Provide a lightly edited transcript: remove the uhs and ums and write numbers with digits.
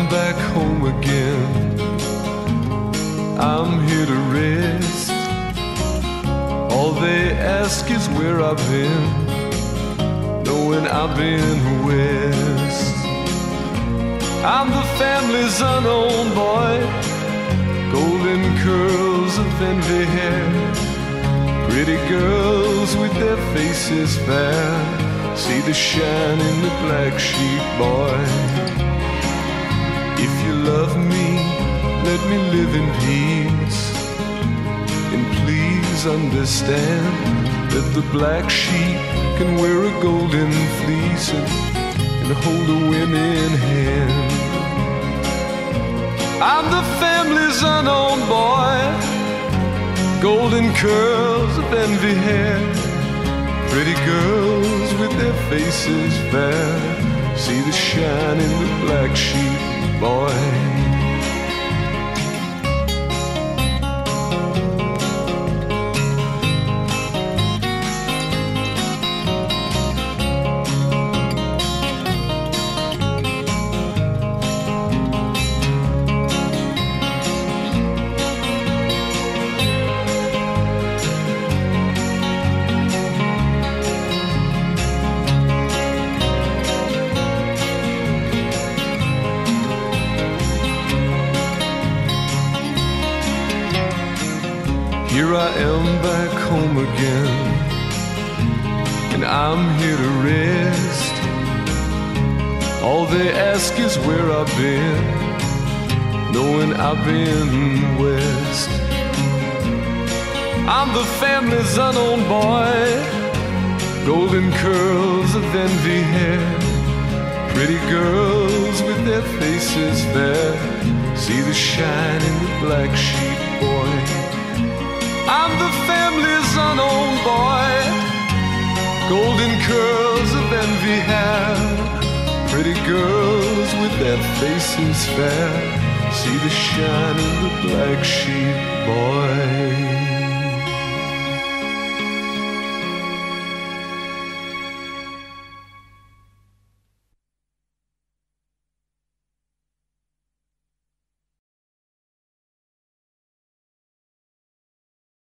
back home again. I'm here to rest. All they ask is where I've been, knowing I've been west. I'm the family's unknown boy, golden curls of envy hair, pretty girls with their faces fair, see the shine in the black sheep, boy. If you love me, let me live in peace, and please understand that the black sheep can wear a golden fleece and hold a winning hand. I'm the family's unknown boy, golden curls of envy hair, pretty girls with their faces fair, see the shine in the black sheep, boy. Here I am back home again, and I'm here to rest. All they ask is where I've been, knowing I've been west. I'm the family's unknown boy, golden curls of envy hair, pretty girls with their faces fair, see the shine in the black sheep, boy. I'm the family's unknown boy, golden curls of envy hair, pretty girls with their faces fair, see the shine in the black sheep, boy.